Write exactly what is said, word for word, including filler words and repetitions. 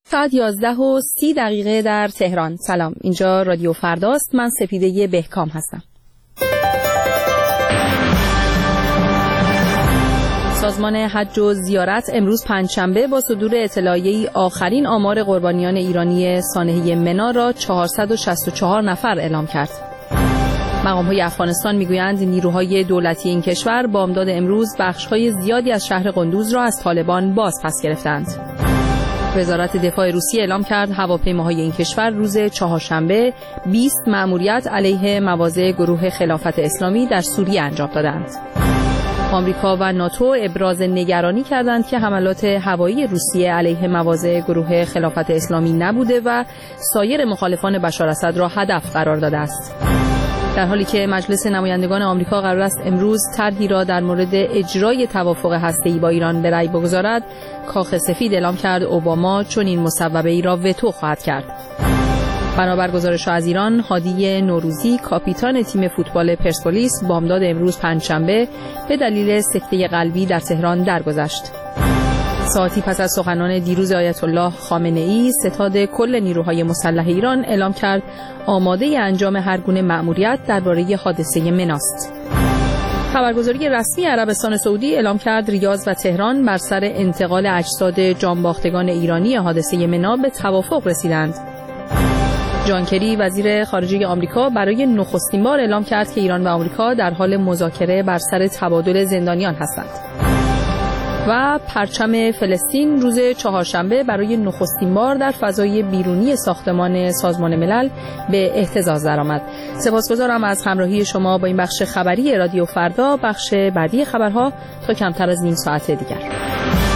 ساعت یازده و سی دقیقه در تهران. سلام، اینجا رادیو فرداست. من سپیده بهکام هستم. سازمان حج و زیارت امروز پنجشنبه با صدور اطلاعیه‌ای آخرین آمار قربانیان ایرانی سانحه منی را چهارصد و شصت و چهار نفر اعلام کرد. مقام‌های افغانستان می‌گویند نیروهای دولتی این کشور بامداد امروز بخش‌های زیادی از شهر قندوز را از طالبان باز پس گرفتند. وزارت دفاع روسیه اعلام کرد هواپیماهای این کشور روز چهارشنبه بیست مأموریت علیه مواضع گروه خلافت اسلامی در سوریه انجام دادند. آمریکا و ناتو ابراز نگرانی کردند که حملات هوایی روسیه علیه مواضع گروه خلافت اسلامی نبوده و سایر مخالفان بشار اسد را هدف قرار داده است. در حالی که مجلس نمایندگان آمریکا قرار است امروز طرحی را در مورد اجرای توافق هسته‌ای با ایران به رأی بگذارد، کاخ سفید اعلام کرد اوباما چنین مصوبه‌ای را وتو خواهد کرد. بنابر گزارش از ایران، هادی نوروزی کاپیتان تیم فوتبال پرسپولیس بامداد امروز پنجشنبه به دلیل سکته قلبی در تهران درگذشت. ساعتی پس از سخنان دیروز آیت الله خامنه‌ای، ستاد کل نیروهای مسلح ایران اعلام کرد آماده انجام هر گونه مأموریت درباره حادثه منی است. خبرگزاری رسمی عربستان سعودی اعلام کرد ریاض و تهران بر سر انتقال اجساد جانباختگان ایرانی حادثه منی به توافق رسیدند. جان کری وزیر خارجه آمریکا برای نخستین بار اعلام کرد که ایران و آمریکا در حال مذاکره بر سر تبادل زندانیان هستند. و پرچم فلسطین روز چهارشنبه برای نخستین بار در فضای بیرونی ساختمان سازمان ملل به اهتزاز درآمد. سپاسگزارم از همراهی شما با این بخش خبری رادیو فردا. بخش بعدی خبرها تا کمتر از نیم ساعت دیگر.